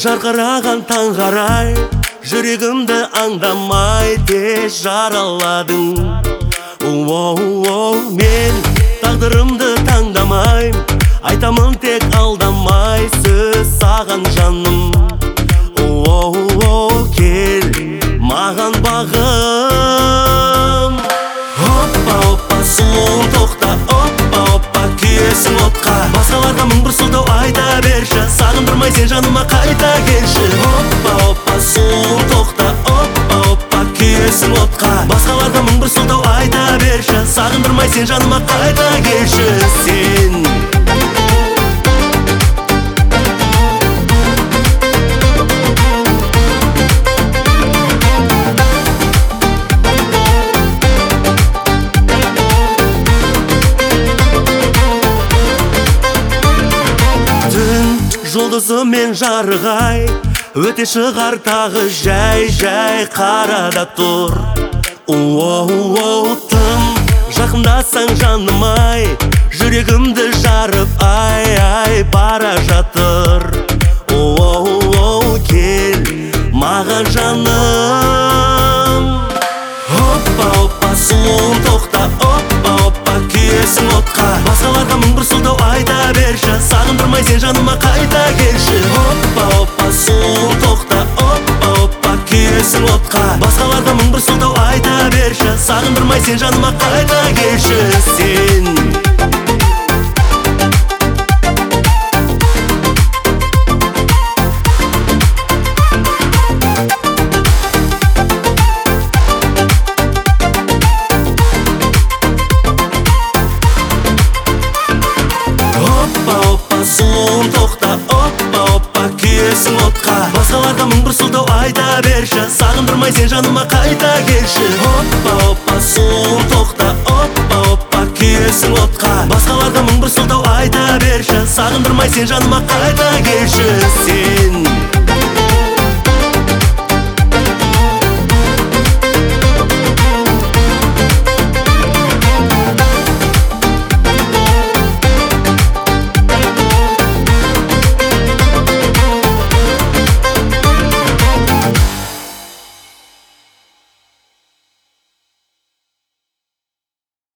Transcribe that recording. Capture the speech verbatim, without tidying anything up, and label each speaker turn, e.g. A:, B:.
A: жарқыраған таң қарай жүрегімді аңдамай тез жараладың. Оу-оу-оу, мен тағдырымды таңдамайм, айтамын тек алдамай сөз саған жаным. Оу-оу-оу, кел маған бағым. Оппа-оппа, сұлуым тоқта, оппа-оппа, күйесің отқа. Басқаларға мың бір сылтау айта берші, сағындырмай сен жаныма қайта келші. Оппа-оппа, сұлуым тоқта, оппа-оппа, күйесің отқа. Басқаларға мың бір сылтау айта берші, сағындырмай сен жаныма қайта келші. Сен жұлдызы мен жарығай, өте шығар тағы жай-жай қарада тұр. Оу-оу-оу, тым жақындасаң жаным-ай, жүрегімді жарып ай-ай бара жатыр. Оу-оу-оу, кел маған жаным. Оппа-оппа, сұлуым тоқта, оппа-оппа, күйесің отқа. Басқаларға мың бір сылтау айта берші, сағындырмай сен жаныма қайта келші. Оппа-оппа, сұлуым тоқта, оппа-оппа, күйесің отқа. Басқаларға мың бір сылтау айта берші, сағындырмай сен жаныма қайта келші. Сен сұлуым тоқта, оппа-оппа, күйесің отқа. Басқаларға мың бір сылтау айта берші, сағындырмай сен жаныма қайта келші. Оппа-оппа, сұлуым тоқта, оппа-оппа, күйесің отқа. Басқаларға мың бір сылтау айта берші, сағындырмай сен жаныма қайта келші. Сен